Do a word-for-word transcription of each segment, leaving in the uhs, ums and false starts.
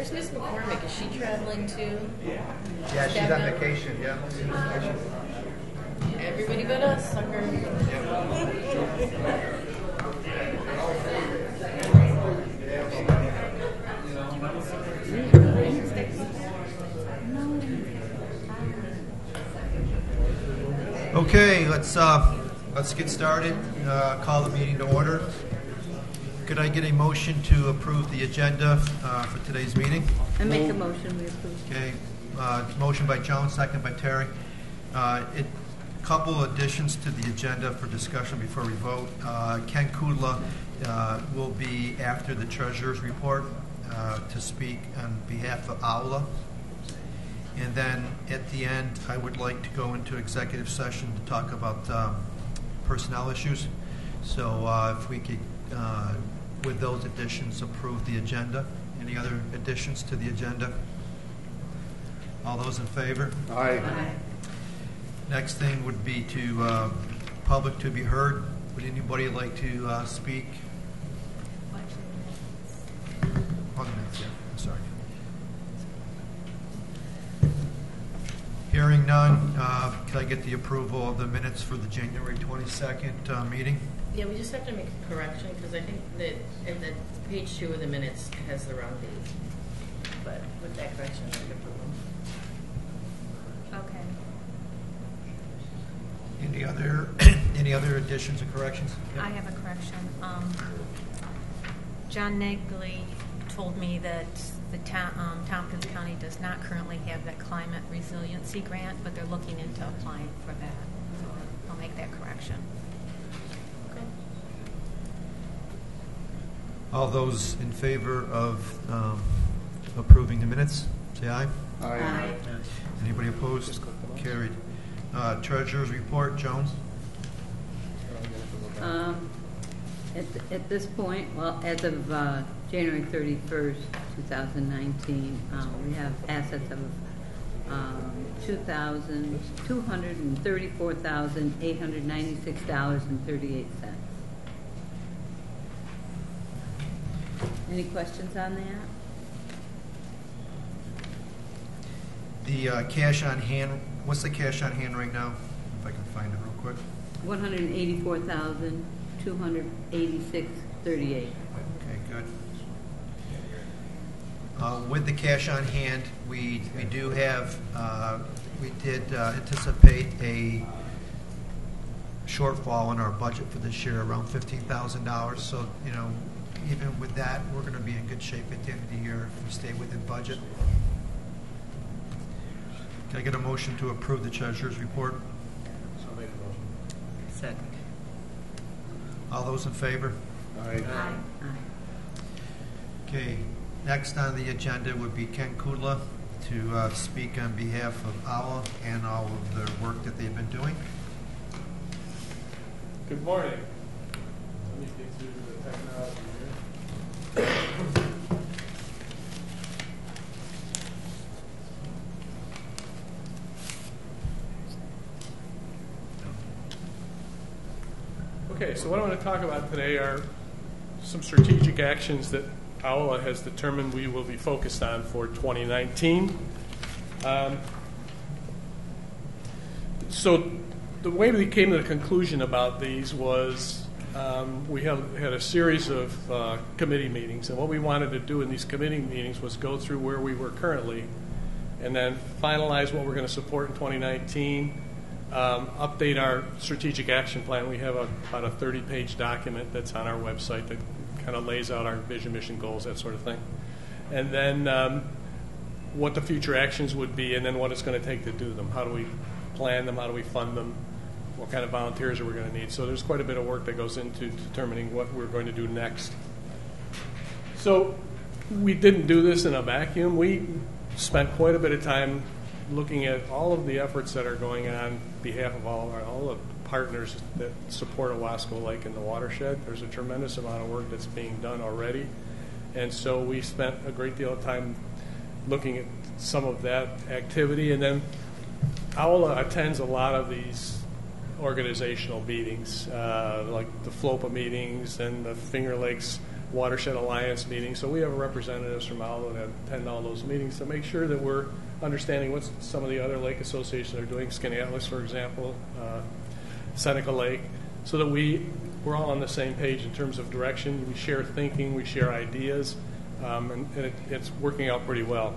Where's Miss McCormick? Is she traveling too? Yeah, she's on vacation. Yeah. She's on vacation. Everybody but us, sucker. Okay, let's uh, let's get started. Uh, call the meeting to order. Could I get a motion to approve the agenda uh, for today's meeting? I make a motion we approve. Okay, uh, motion by Jones, second by Terry. Uh, it, couple additions to the agenda for discussion before we vote. Uh, Ken Kudla uh, will be after the treasurer's report uh, to speak on behalf of Aula. And then at the end, I would like to go into executive session to talk about um, personnel issues. So uh, if we could, uh, with those additions, approve the agenda. Any other additions to the agenda? All those in favor? Aye. Aye. Next thing would be to uh, public to be heard. Would anybody like to uh, speak? On the minutes, yeah. I'm sorry. Hearing none, uh, can I get the approval of the minutes for the January twenty-second uh, meeting? Yeah, we just have to make a correction because I think that in the page two of the minutes has the wrong date. But with that correction, we can approve them. Okay. Any other any other additions or corrections? Yep. I have a correction. Um, John Negley told me that the town, um, Tompkins County does not currently have that climate resiliency grant, but they're looking into applying for that. So I'll make that correction. Okay. All those in favor of um, approving the minutes, say aye. Aye. Aye. Anybody opposed? Carried. Uh, treasurer's report, Jones. Um, at, at this point, well, as of uh, January thirty-first, two thousand nineteen, um, we have assets of um, two thousand two hundred thirty-four thousand eight hundred ninety-six dollars and thirty-eight cents. Any questions on that? The uh, cash on hand, what's the cash on hand right now? If I can find it real quick. one hundred eighty-four thousand two hundred eighty-six dollars and thirty-eight cents. Okay, good. Uh, with the cash on hand, we we do have, uh, we did uh, anticipate a shortfall in our budget for this year, around fifteen thousand dollars. So, you know, even with that, we're going to be in good shape at the end of the year if we stay within budget. Can I get a motion to approve the treasurer's report? Second. All those in favor? Aye. Aye. Okay. Next on the agenda would be Ken Kudla to uh, speak on behalf of A W A and all of the work that they've been doing. Good morning. Let me get through the technology here. Okay, so what I want to talk about today are some strategic actions that A W A has determined we will be focused on for twenty nineteen. Um, so the way we came to the conclusion about these was um, we have, had a series of uh, committee meetings, and what we wanted to do in these committee meetings was go through where we were currently and then finalize what we're going to support in twenty nineteen. Um, update our strategic action plan. We have a, about a thirty-page document that's on our website that kind of lays out our vision, mission, goals, that sort of thing. And then um, what the future actions would be, and then what it's going to take to do them. How do we plan them? How do we fund them? What kind of volunteers are we going to need? So there's quite a bit of work that goes into determining what we're going to do next. So we didn't do this in a vacuum. We spent quite a bit of time looking at all of the efforts that are going on behalf of all of our, all the partners that support Owasco Lake in the watershed. There's a tremendous amount of work that's being done already. And so we spent a great deal of time looking at some of that activity. And then Aula attends a lot of these organizational meetings, uh, like the FLOPA meetings and the Finger Lakes Watershed Alliance meetings. So we have representatives from all that attend all those meetings to make sure that we're understanding what some of the other lake associations are doing, Skaneateles, for example, uh, Seneca Lake, so that we, we're all on the same page in terms of direction. We share thinking, we share ideas, um, and, and it, it's working out pretty well.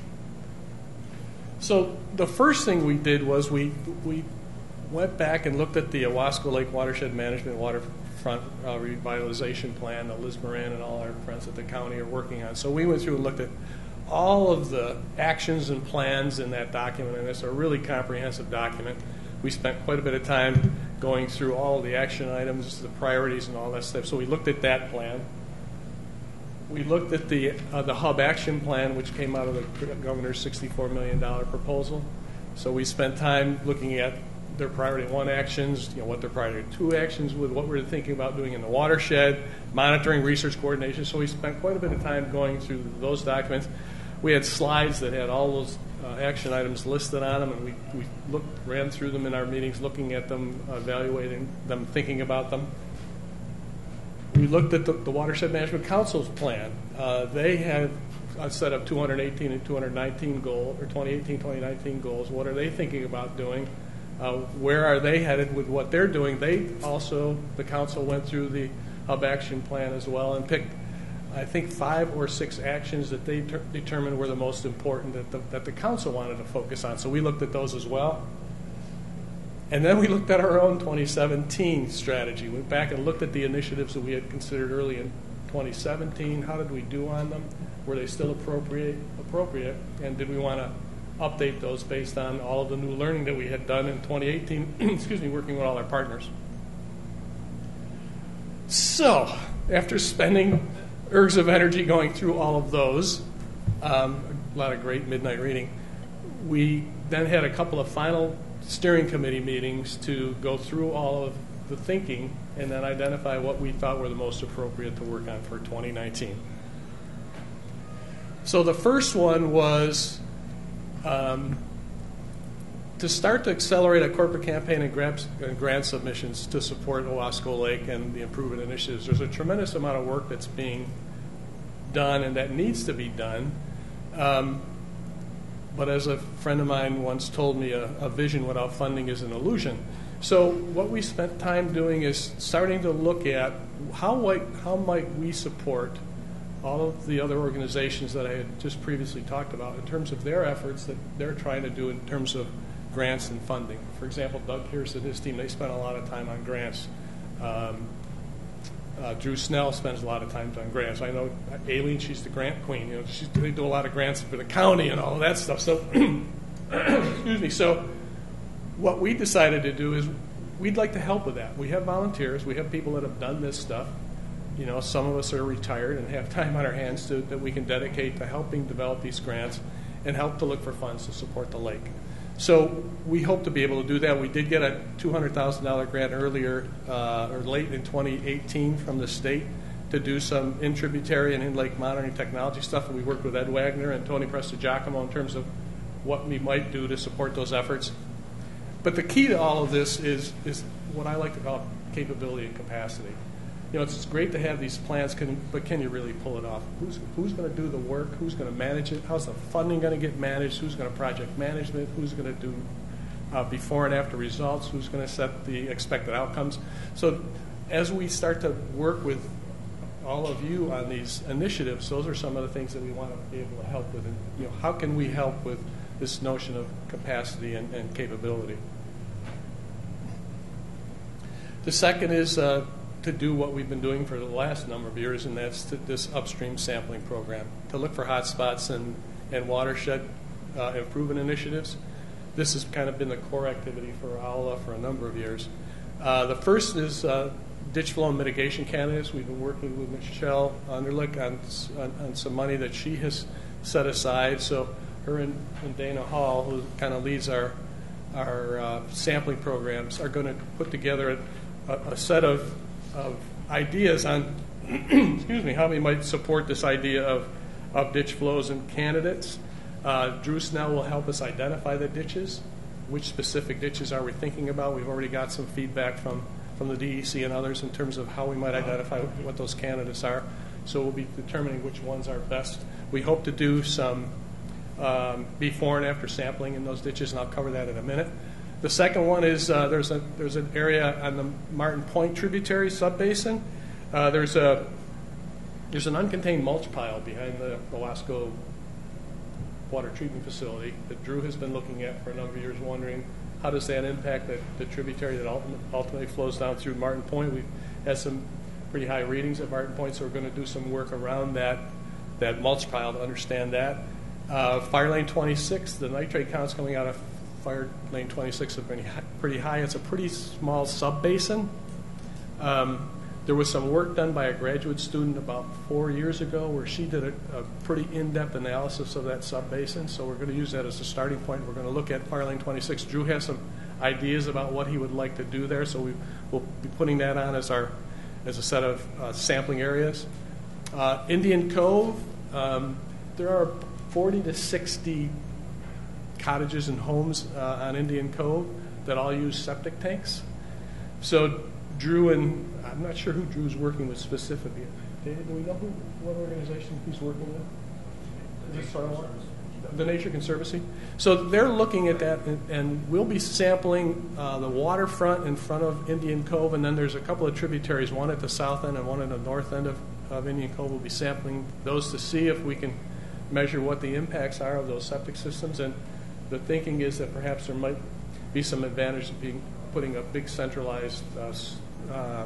So the first thing we did was we we went back and looked at the Owasco Lake Watershed Management Waterfront uh, Revitalization Plan that Liz Moran and all our friends at the county are working on. So we went through and looked at all of the actions and plans in that document, and it's a really comprehensive document. We spent quite a bit of time going through all of the action items, the priorities, and all that stuff. So we looked at that plan. We looked at the uh, the hub action plan, which came out of the governor's sixty-four million dollars proposal. So we spent time looking at their priority one actions, you know, what their priority two actions with what we were thinking about doing in the watershed, monitoring, research coordination. So we spent quite a bit of time going through those documents. We had slides that had all those uh, action items listed on them, and we, we looked, ran through them in our meetings, looking at them, evaluating them, thinking about them. We looked at the, the Watershed Management Council's plan. Uh, they had a set of two hundred eighteen and two hundred nineteen goals, or twenty eighteen, twenty nineteen goals. What are they thinking about doing? Uh, where are they headed with what they're doing? They also, the council went through the hub action plan as well and picked, I think, five or six actions that they ter- determined were the most important that the, that the council wanted to focus on. So we looked at those as well. And then we looked at our own twenty seventeen strategy. Went back and looked at the initiatives that we had considered early in twenty seventeen. How did we do on them? Were they still appropriate? Appropriate? And did we want to update those based on all of the new learning that we had done in twenty eighteen? Excuse me, working with all our partners. So, after spending ergs of energy going through all of those, um, a lot of great midnight reading, we then had a couple of final steering committee meetings to go through all of the thinking and then identify what we thought were the most appropriate to work on for twenty nineteen. So the first one was um, to start to accelerate a corporate campaign and grant, and grant submissions to support Owasco Lake and the improvement initiatives. There's a tremendous amount of work that's being done and that needs to be done. Um, but as a friend of mine once told me, a, a vision without funding is an illusion. So what we spent time doing is starting to look at how might, how might we support all of the other organizations that I had just previously talked about in terms of their efforts that they're trying to do in terms of grants and funding. For example, Doug Pierce and his team, they spent a lot of time on grants. Um, uh, Drew Snell spends a lot of time on grants. I know Aileen, she's the grant queen. You know, she's, they do a lot of grants for the county and all of that stuff. So, excuse me. So, what we decided to do is we'd like to help with that. We have volunteers. We have people that have done this stuff. You know, some of us are retired and have time on our hands to, that we can dedicate to helping develop these grants and help to look for funds to support the lake. So we hope to be able to do that. We did get a two hundred thousand dollars grant earlier, uh, or late in twenty eighteen from the state to do some in-tributary and in-lake monitoring technology stuff. And we worked with Ed Wagner and Tony Prestigiacomo in terms of what we might do to support those efforts. But the key to all of this is, is what I like to call capability and capacity. You know, it's great to have these plans, can, but can you really pull it off? Who's, who's going to do the work? Who's going to manage it? How's the funding going to get managed? Who's going to project management? Who's going to do uh, before and after results? Who's going to set the expected outcomes? So as we start to work with all of you on these initiatives, those are some of the things that we want to be able to help with. And, you know, how can we help with this notion of capacity and, and capability? The second is uh, to do what we've been doing for the last number of years, and that's to this upstream sampling program, to look for hotspots and, and watershed uh, improvement initiatives. This has kind of been the core activity for AOLA for a number of years. Uh, the first is uh, ditch flow and mitigation candidates. We've been working with Michelle Underlich on, on, on some money that she has set aside. So her and, and Dana Hall, who kind of leads our, our uh, sampling programs, are going to put together a, a set of of ideas on, excuse me, how we might support this idea of, of ditch flows and candidates. Uh, Drew Snell will help us identify the ditches. Which specific ditches are we thinking about? We've already got some feedback from, from the D E C and others in terms of how we might identify what those candidates are. So we'll be determining which ones are best. We hope to do some um, before and after sampling in those ditches, and I'll cover that in a minute. The second one is uh, there's a there's an area on the Martin Point tributary subbasin. Uh, there's a there's an uncontained mulch pile behind the Owasco water treatment facility that Drew has been looking at for a number of years, wondering how does that impact the, the tributary that ultimately flows down through Martin Point. We've had some pretty high readings at Martin Point, so we're going to do some work around that that mulch pile to understand that. Uh, Fire Lane twenty-six, the nitrate counts coming out of Fire Lane twenty-six have been pretty high. It's a pretty small sub-basin. Um, there was some work done by a graduate student about four years ago where she did a, a pretty in-depth analysis of that sub-basin, so we're going to use that as a starting point. We're going to look at Fire Lane twenty-six. Drew has some ideas about what he would like to do there, so we, we'll be putting that on as our as a set of uh, sampling areas. Uh, Indian Cove, um, there are forty to sixty cottages and homes uh, on Indian Cove that all use septic tanks. So Drew and, I'm not sure who Drew's working with specifically. David, do we know who, what organization he's working with? Is it Soil? The Nature Conservancy. So they're looking at that, and, and we'll be sampling uh, the waterfront in front of Indian Cove, and then there's a couple of tributaries, one at the south end and one at the north end of, of Indian Cove. We'll be sampling those to see if we can measure what the impacts are of those septic systems. And the thinking is that perhaps there might be some advantage of being putting a big centralized uh, uh,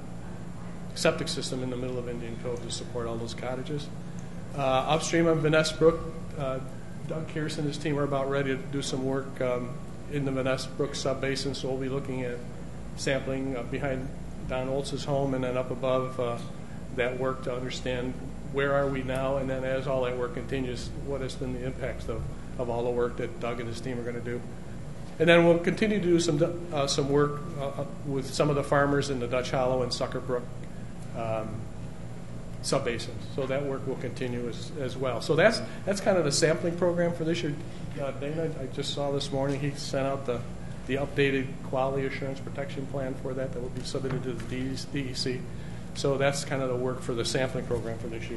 septic system in the middle of Indian Cove to support all those cottages. Uh, upstream on Vaness Brook, uh, Doug Kearse and his team are about ready to do some work um, in the Vaness Brook subbasin, so we'll be looking at sampling uh, behind Don Olds' home and then up above uh, that work to understand where are we now, and then as all that work continues, what has been the impacts of, of all the work that Doug and his team are going to do. And then we'll continue to do some uh, some work uh, with some of the farmers in the Dutch Hollow and Sucker Brook um, subbasins. So that work will continue as, as well. So that's that's kind of the sampling program for this year. Uh, Dana, I just saw this morning he sent out the, the updated quality assurance protection plan for that that will be submitted to the D E C. So that's kind of the work for the sampling program for this year.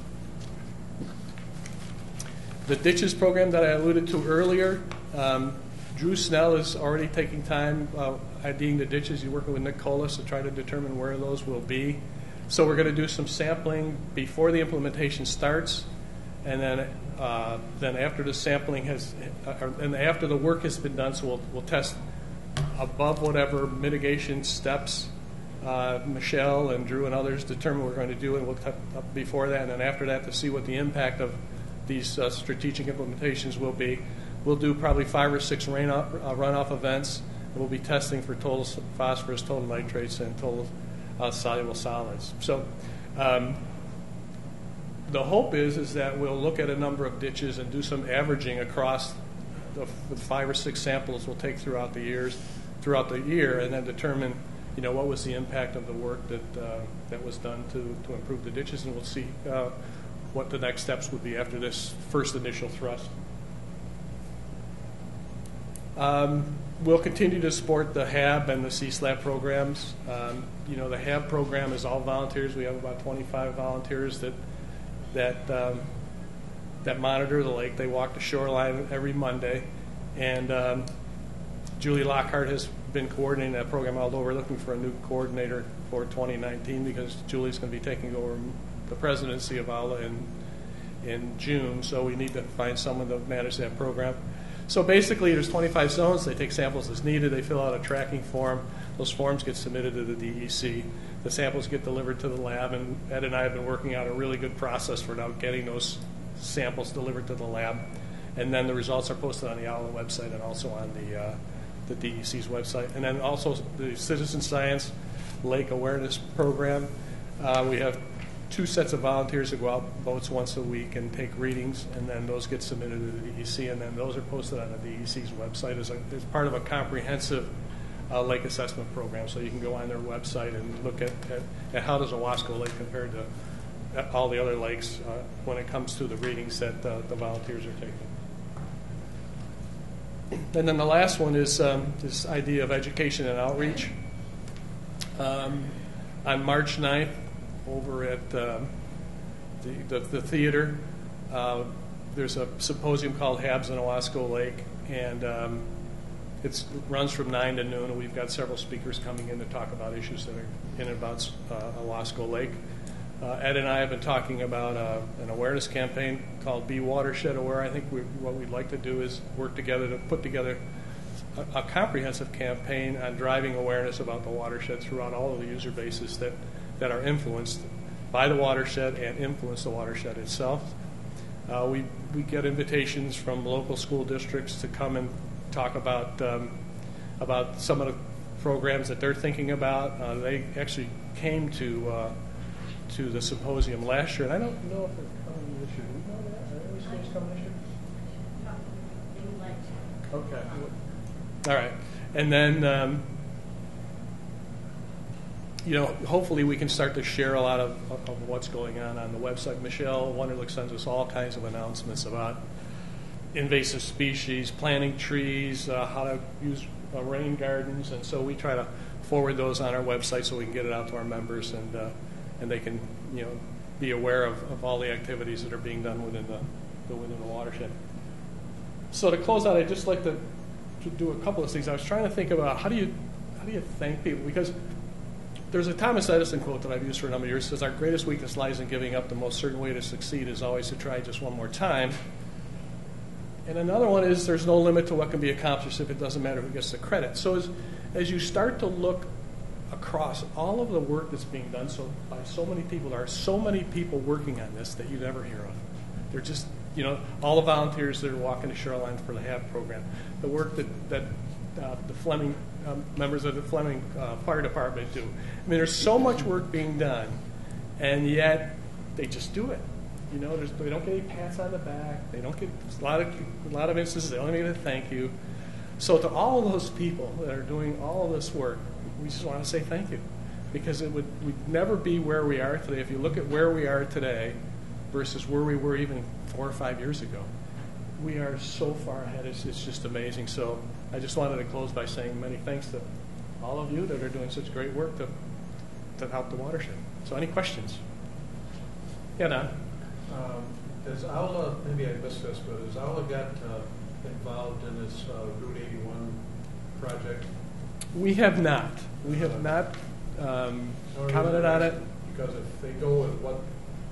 The ditches program that I alluded to earlier, um, Drew Snell is already taking time uh, IDing the ditches. He's working with Nick Colas to try to determine where those will be. So we're going to do some sampling before the implementation starts, and then uh, then after the sampling has, uh, and after the work has been done, so we'll, we'll test above whatever mitigation steps uh, Michelle and Drew and others determine we're going to do, and we'll test up before that, and then after that to see what the impact of these uh, strategic implementations will be. We'll do probably five or six rain off, uh, runoff events, and we'll be testing for total phosphorus, total nitrates, and total uh, soluble solids. So um, the hope is is that we'll look at a number of ditches and do some averaging across the, the five or six samples we'll take throughout the years, throughout the year, and then determine, you know, what was the impact of the work that uh, that was done to to improve the ditches, and we'll see uh, what the next steps would be after this first initial thrust. Um, we'll continue to support the H A B and the C SLAP programs. Um, you know, the H A B program is all volunteers. We have about twenty-five volunteers that that um, that monitor the lake. They walk the shoreline every Monday, and um, Julie Lockhart has been coordinating that program. Although we're looking for a new coordinator for twenty nineteen because Julie's going to be taking over the presidency of A L A in in June. So we need to find someone to manage that program. So basically, there's twenty-five zones. They take samples as needed. They fill out a tracking form. Those forms get submitted to the D E C. The samples get delivered to the lab, and Ed and I have been working out a really good process for now getting those samples delivered to the lab. And then the results are posted on the A L A website and also on the uh, the D E C's website. And then also the Citizen Science Lake Awareness Program. Uh, we have two sets of volunteers that go out boats once a week and take readings, and then those get submitted to the D E C, and then those are posted on the D E C's website as, a, as part of a comprehensive uh, lake assessment program. So you can go on their website and look at, at, at how does Owasco Lake compare to all the other lakes uh, when it comes to the readings that uh, the volunteers are taking. And then the last one is um, this idea of education and outreach. Um, on March ninth, over at um, the, the, the theater. Uh, there's a symposium called Habs in Owasco Lake, and um, it's, it runs from nine to noon, and we've got several speakers coming in to talk about issues that are in and about uh, Owasco Lake. Uh, Ed and I have been talking about uh, an awareness campaign called Be Watershed Aware. I think we, what we'd like to do is work together to put together a, a comprehensive campaign on driving awareness about the watershed throughout all of the user bases that, that are influenced by the watershed and influence the watershed itself. Uh, we, we get invitations from local school districts to come and talk about, um, about some of the programs that they're thinking about. Uh, they actually came to uh, to the symposium last year, and I don't know if they're coming this year. Do we know that? Are any schools coming this year? Okay. All right. And then, um, you know, hopefully we can start to share a lot of, of, of what's going on on the website. Michelle Wunderlich sends us all kinds of announcements about invasive species, planting trees, uh, how to use uh, rain gardens, and so we try to forward those on our website so we can get it out to our members, and uh, and they can, you know, be aware of, of all the activities that are being done within the, the within the watershed. So to close out, I'd just like to, to do a couple of things. I was trying to think about how do you how do you thank people, because there's a Thomas Edison quote that I've used for a number of years. It says, "Our greatest weakness lies in giving up. The most certain way to succeed is always to try just one more time." And another one is, there's no limit to what can be accomplished if it doesn't matter who gets the credit. So as as you start to look across all of the work that's being done so by so many people, there are so many people working on this that you never hear of. They're just, you know, all the volunteers that are walking to Shoreline for the H A B program, the work that, that uh, the Fleming, um, members of the Fleming uh, Fire Department do. I mean, there's so much work being done, and yet they just do it. You know, there's, they don't get any pats on the back. They don't get a lot of a lot of instances. They don't even get a thank you. So to all of those people that are doing all of this work, we just want to say thank you, because it would we'd never be where we are today. If you look at where we are today versus where we were even four or five years ago, we are so far ahead. It's, it's just amazing. So I just wanted to close by saying many thanks to all of you that are doing such great work to to help the watershed. So any questions? Yeah, Don. Um, has Aula, maybe I missed this, but has Aula got uh, involved in this uh, Route eighty-one project? We have not. We have not um, commented on it. Because if they go with what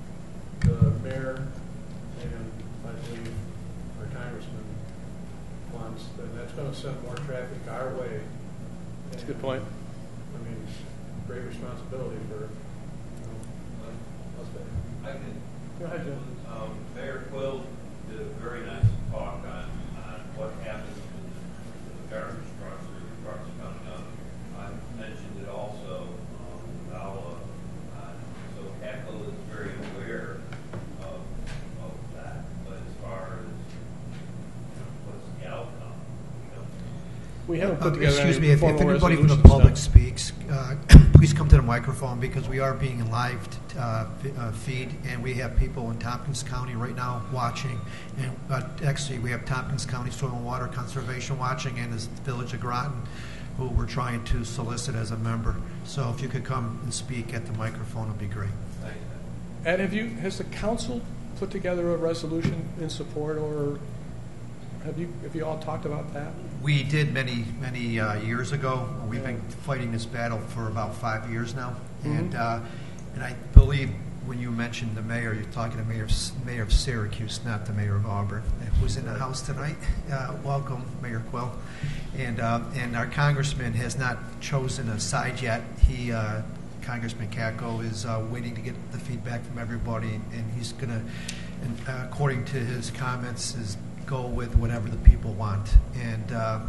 the mayor and I believe our congressman wants, then that's going to send more traffic our way. That's a good point. I mean, great responsibility for, you know, us. I can. Go ahead, Jim. Um, Mayor Quill did a very nice talk on, on what happens to the, to the garbage trucks, the trucks coming up. I mentioned it also, um, Vala, uh, so Hackle is very aware of, of that. But as far as, you know, what's the outcome, you know, We haven't put Uh, together Excuse any me, if, if formal anybody from the resolutions, public no. speaks, uh, please come to the microphone, because we are being live uh, f- uh, feed, and we have people in Tompkins County right now watching, and uh, actually we have Tompkins County Soil and Water Conservation watching, and the Village of Groton, who we're trying to solicit as a member. So if you could come and speak at the microphone, it would be great. thanks. Ed, have you, has the council put together a resolution in support, or have you, have you all talked about that? We did many, many uh, years ago. We've been fighting this battle for about five years now. Mhm. And uh, and I believe when you mentioned the mayor, you're talking to Mayor, S- Mayor of Syracuse, not the Mayor of Auburn, who's in the house tonight. Uh, welcome, Mayor Quill. And uh, and our congressman has not chosen a side yet. He, uh, Congressman Katko, is uh, waiting to get the feedback from everybody, and he's going to, uh, according to his comments, is go with whatever the people want. And uh,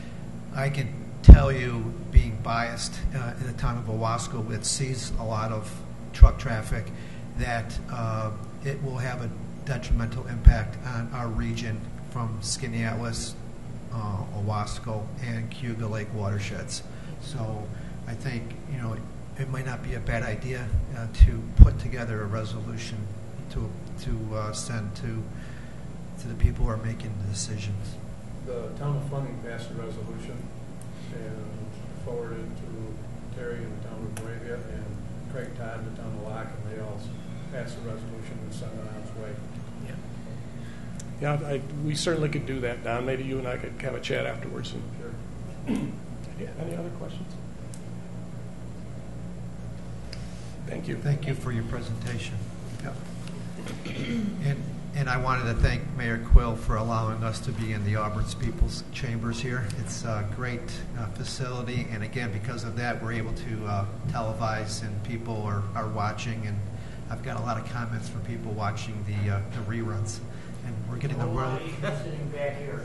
I can tell you, being biased uh, in the town of Owasco, that sees a lot of truck traffic, that uh, it will have a detrimental impact on our region from Skaneateles, uh, Owasco, and Cayuga Lake watersheds. So I think, you know, it, it might not be a bad idea uh, to put together a resolution to to uh, send to to the people who are making the decisions. The town of Fleming passed a resolution and forwarded to Terry in the town of Moravia and Craig Todd in the town of Locke, and they all pass a resolution and send it on its way. Yeah, I, we certainly could do that, Don. Maybe you and I could have a chat afterwards. And, Sure. yeah, any other questions? Thank you. Thank you for your presentation. Yep. And, and I wanted to thank Mayor Quill for allowing us to be in the Auburn's People's Chambers here. It's a great uh, facility, and again, because of that, we're able to uh, televise, and people are, are watching, and I've got a lot of comments from people watching the, uh, the reruns. And we're getting the world. Sitting back here.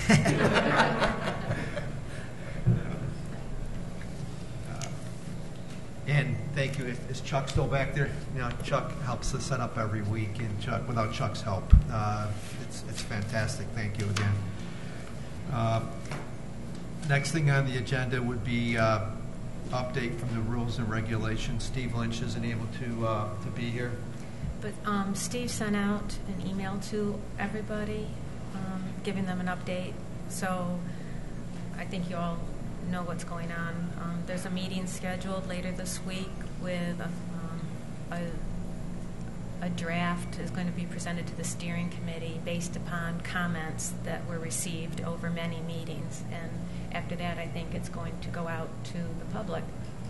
uh, and thank you. Is, is Chuck still back there? You know, Chuck helps us set up every week, and Chuck, without Chuck's help, uh, it's it's fantastic. Thank you again. Uh, next thing on the agenda would be uh, update from the rules and regulations. Steve Lynch isn't able to uh, to be here. But um, Steve sent out an email to everybody, um, giving them an update. So I think you all know what's going on. Um, there's a meeting scheduled later this week with a, um, a, a draft is going to be presented to the steering committee based upon comments that were received over many meetings. And after that, I think it's going to go out to the public.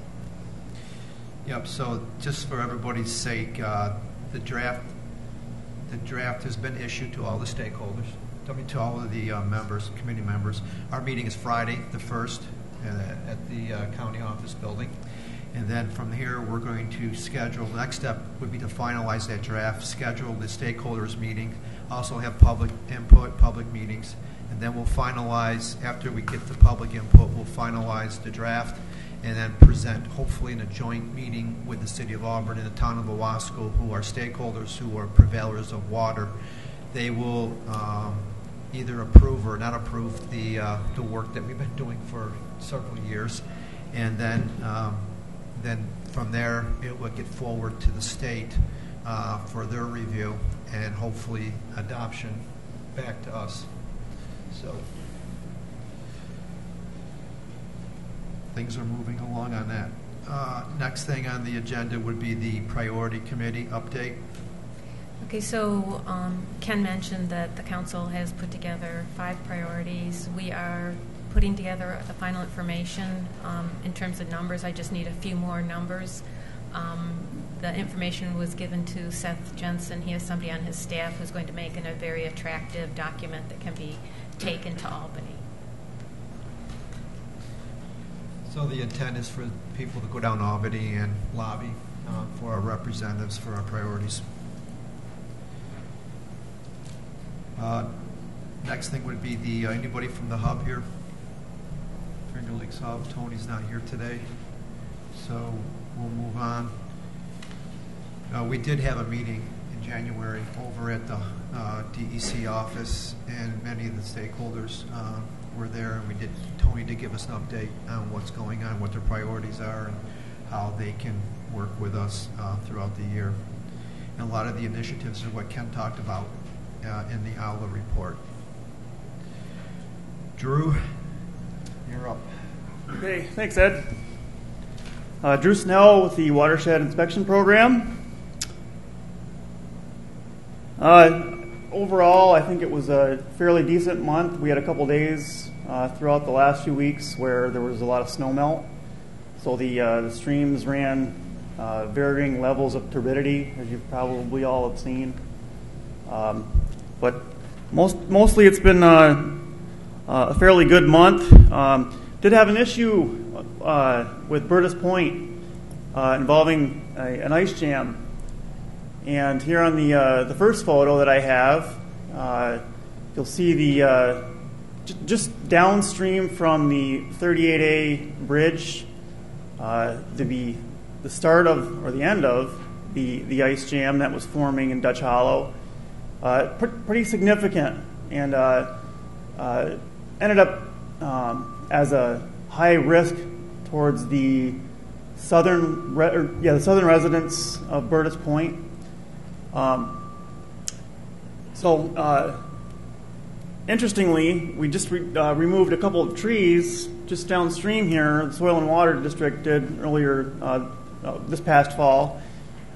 Yep. So just for everybody's sake, uh, The draft, the draft has been issued to all the stakeholders, I mean, to all of the uh, members, committee members. Our meeting is Friday, the first, uh, at the uh, county office building. And then from here, we're going to schedule, the next step would be to finalize that draft, schedule the stakeholders meeting, also have public input, public meetings, and then we'll finalize, after we get the public input, we'll finalize the draft, and then present, hopefully in a joint meeting with the City of Auburn and the Town of Owasco, who are stakeholders, who are prevailers of water. They will um, either approve or not approve the uh, the work that we've been doing for several years, and then um, then from there it will get forward to the state uh, for their review and hopefully adoption back to us. So. Things are moving along on that. Uh, next thing on the agenda would be the priority committee update. Okay, so um, Ken mentioned that the council has put together five priorities. We are putting together the final information um, in terms of numbers. I just need a few more numbers. Um, the information was given to Seth Jensen. He has somebody on his staff who's going to make an, a very attractive document that can be taken to Albany. So the intent is for people to go down to Albany and lobby uh, for our representatives for our priorities. Uh, next thing would be the uh, anybody from the hub here? Finger Lakes Hub. Tony's not here today, so we'll move on. Uh, we did have a meeting in January over at the uh, D E C office, and many of the stakeholders uh, were there, and we did. Tony did give us an update on what's going on, what their priorities are, and how they can work with us uh, throughout the year. And a lot of the initiatives are what Ken talked about uh, in the A L A report. Drew, you're up. Okay, thanks, Ed. Uh, Drew Snell with the Watershed Inspection Program. Uh, overall, I think it was a fairly decent month. We had a couple days uh, throughout the last few weeks where there was a lot of snow melt. So the, uh, the streams ran uh, varying levels of turbidity, as you probably all have seen. Um, but most, mostly it's been uh, uh, a fairly good month. Um, did have an issue uh, with Burtis Point uh, involving a, an ice jam. And here on the uh, the first photo that I have, uh, you'll see the uh, j- just downstream from the thirty-eight A bridge, uh, the the start of or the end of the the ice jam that was forming in Dutch Hollow, uh, pr- pretty significant, and uh, uh, ended up um, as a high risk towards the southern re- or, yeah the southern residents of Burtis Point. Um, so, uh, interestingly, we just re- uh, removed a couple of trees just downstream here. The Soil and Water District did earlier uh, uh, this past fall.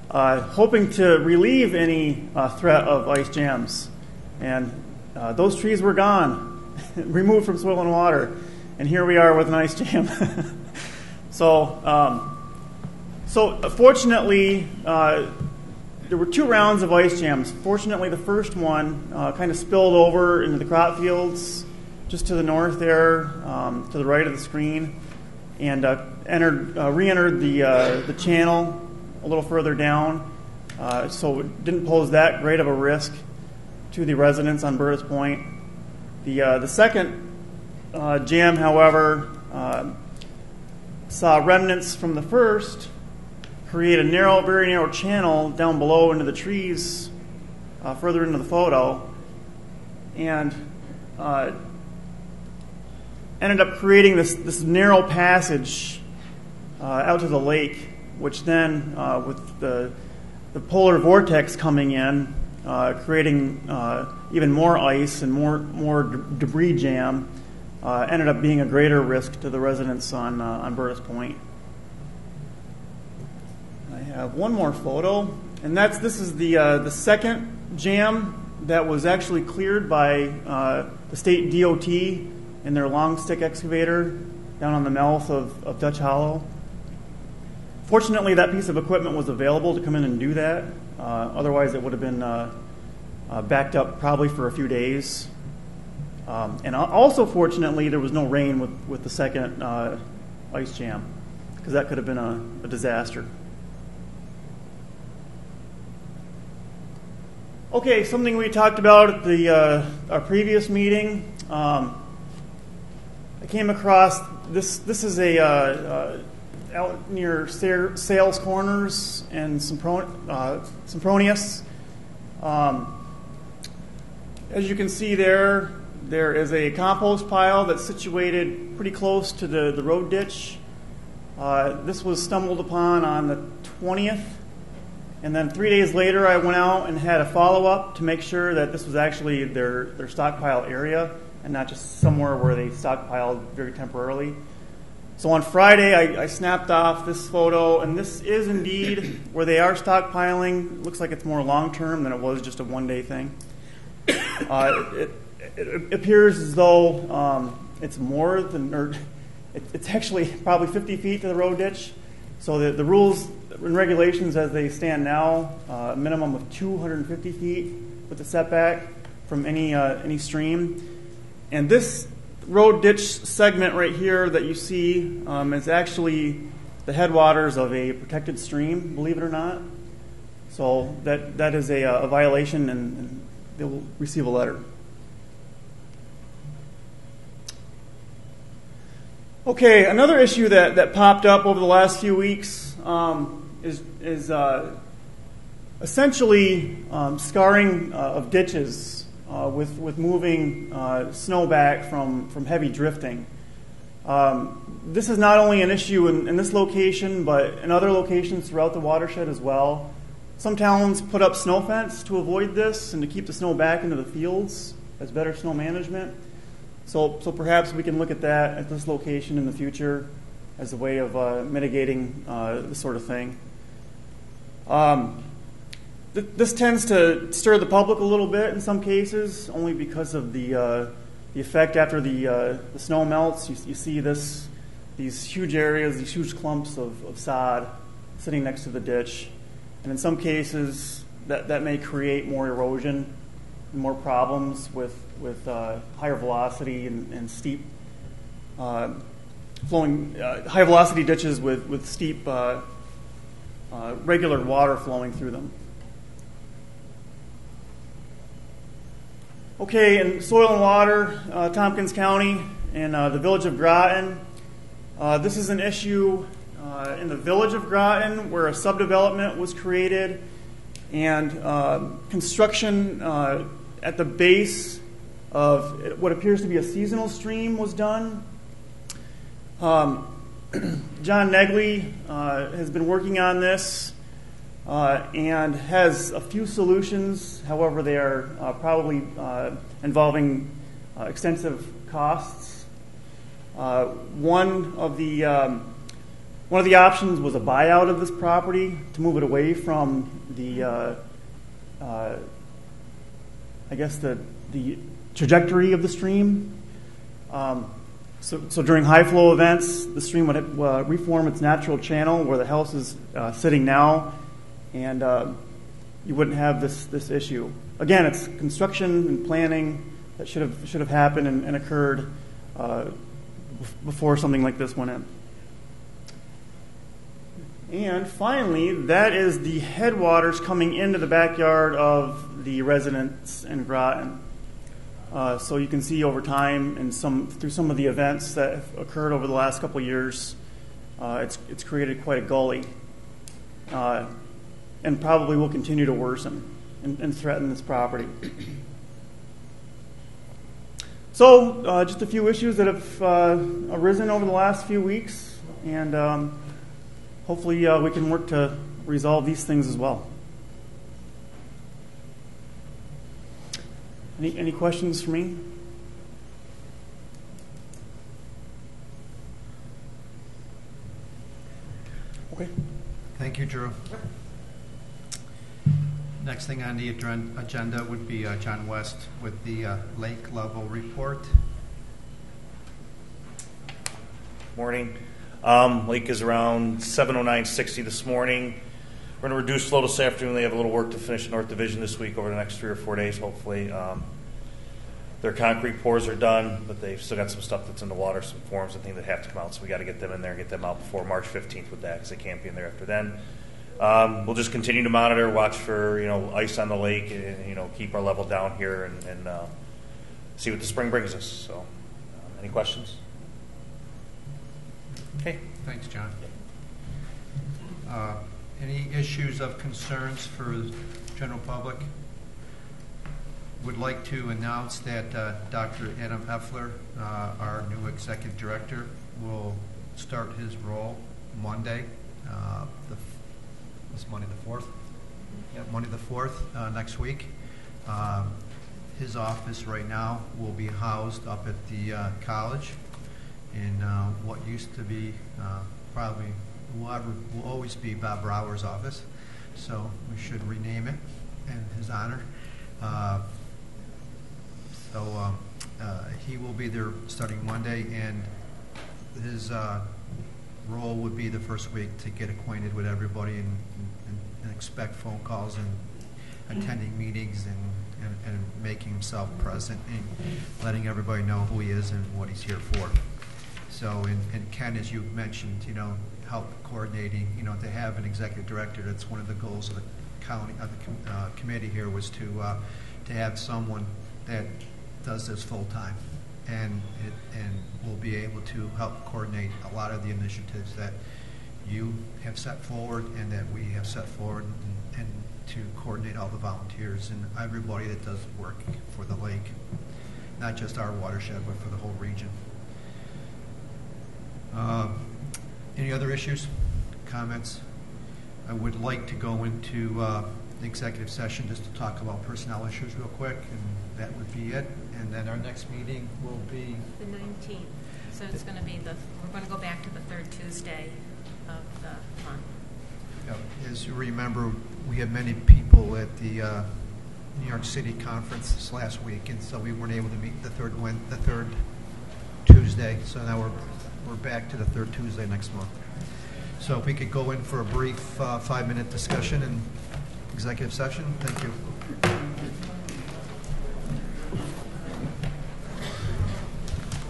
uh, hoping to relieve any uh, threat of ice jams. And uh, those trees were gone, removed from soil and water. And here we are with an ice jam. so, um, so fortunately, uh, there were two rounds of ice jams. Fortunately, the first one uh, kind of spilled over into the crop fields just to the north there, um, to the right of the screen, and uh, entered, uh, re-entered the uh, the channel a little further down. Uh, so it didn't pose that great of a risk to the residents on Burtis Point. The uh, the second uh, jam, however, uh, saw remnants from the first create a narrow, very narrow channel down below into the trees, uh, further into the photo, and uh, ended up creating this, this narrow passage uh, out to the lake, which then, uh, with the, the polar vortex coming in, uh, creating uh, even more ice and more, more d- debris jam, uh, ended up being a greater risk to the residents on, uh, on Burtis Point. I have one more photo, and that's this is the uh, the second jam that was actually cleared by uh, the state D O T in their long stick excavator down on the mouth of, of Dutch Hollow. Fortunately, that piece of equipment was available to come in and do that. Uh, otherwise, it would have been uh, uh, backed up probably for a few days. Um, and also, fortunately, there was no rain with, with the second uh, ice jam, because that could have been a, a disaster. Okay, something we talked about at the uh, our previous meeting. Um, I came across this. This is a uh, uh, out near Sales Corners and Sempron- uh, Sempronius. Um, as you can see there, there is a compost pile that's situated pretty close to the, the road ditch. Uh, this was stumbled upon on the twentieth. And then three days later, I went out and had a follow-up to make sure that this was actually their, their stockpile area and not just somewhere where they stockpiled very temporarily. So on Friday, I, I snapped off this photo, and this is indeed where they are stockpiling. It looks like it's more long-term than it was just a one-day thing. Uh, it, it, it appears as though um, it's more than, or it, it's actually probably fifty feet to the road ditch. So the, the rules and regulations as they stand now, uh, a minimum of two hundred fifty feet with the setback from any uh, any stream. And this road ditch segment right here that you see um, is actually the headwaters of a protected stream, believe it or not. So that that is a, a violation, and, and they will receive a letter. Okay, another issue that, that popped up over the last few weeks um, is, is uh, essentially um, scarring uh, of ditches uh, with, with moving uh, snow back from, from heavy drifting. Um, this is not only an issue in, in this location, but in other locations throughout the watershed as well. Some towns put up snow fence to avoid this and to keep the snow back into the fields as better snow management. So, so perhaps we can look at that at this location in the future as a way of uh, mitigating uh, this sort of thing. Um, th- this tends to stir the public a little bit in some cases, only because of the uh, the effect after the uh, the snow melts. You, you see this these huge areas, these huge clumps of, of sod sitting next to the ditch, and in some cases that that may create more erosion and more problems with. with uh, higher velocity and, and steep uh, flowing, uh, high velocity ditches with, with steep uh, uh, regular water flowing through them. Okay, in soil and water, uh, Tompkins County and uh, the village of Groton. Uh, this is an issue uh, in the village of Groton where a subdevelopment was created and uh, construction uh, at the base of what appears to be a seasonal stream was done. Um, John Negley uh, has been working on this uh, and has a few solutions. However, they are uh, probably uh, involving uh, extensive costs. Uh, one of the um, one of the options was a buyout of this property to move it away from the, uh, uh, I guess the the trajectory of the stream. Um, so, so during high flow events, the stream would uh, reform its natural channel where the house is uh, sitting now, and uh, you wouldn't have this this issue. Again, it's construction and planning that should have should have happened and, and occurred uh, before something like this went in. And finally, that is the headwaters coming into the backyard of the residents in Groton. Uh, so you can see over time and some through some of the events that have occurred over the last couple of years, uh, it's it's created quite a gully, uh, and probably will continue to worsen and, and threaten this property. So uh, just a few issues that have uh, arisen over the last few weeks, and um, hopefully uh, we can work to resolve these things as well. Any, any questions for me? Okay. Thank you, Drew. Next thing on the adren- agenda would be uh, John West with the uh, lake level report. Morning. Um, lake is around seven oh nine sixty this morning. We're going to reduce flow this afternoon. They have a little work to finish in North Division this week over the next three or four days, hopefully. Um, their concrete pours are done, but they've still got some stuff that's in the water, some forms and things that have to come out, so we got to get them in there and get them out before March fifteenth with that, because they can't be in there after then. Um, we'll just continue to monitor, watch for you know ice on the lake, and you know keep our level down here, and, and uh, see what the spring brings us. So, um, any questions? Okay. Thanks, John. Uh, any issues of concerns for the general public? Would like to announce that uh, Doctor Adam Effler, uh, our new executive director, will start his role Monday. Uh, the this Monday the fourth. Yeah, Monday the fourth uh, next week. Uh, his office right now will be housed up at the uh, college in uh, what used to be uh, probably will, ever, will always be Bob Brower's office. So we should rename it in his honor. Uh, so uh, uh, he will be there starting Monday, and his uh, role would be the first week to get acquainted with everybody and, and, and expect phone calls and attending meetings and, and, and making himself present and letting everybody know who he is and what he's here for. So, and, and Ken, as you mentioned, you know, help coordinating, you know, to have an executive director. That's one of the goals of the county, of the com uh, committee here, was to uh, to have someone that does this full time, and it, and will be able to help coordinate a lot of the initiatives that you have set forward and that we have set forward, and, and to coordinate all the volunteers and everybody that does work for the lake, not just our watershed, but for the whole region. Uh, any other issues, comments? I would like to go into uh, the executive session just to talk about personnel issues real quick, and that would be it. And then our next meeting will be the nineteenth. So it's going to be the, we're going to go back to the third Tuesday of the month. Yep. As you remember, we had many people at the uh, New York City conference this last week, and so we weren't able to meet the third win the third Tuesday. So now we're we're back to the third Tuesday next month. So if we could go in for a brief uh, five-minute discussion and executive session, thank you.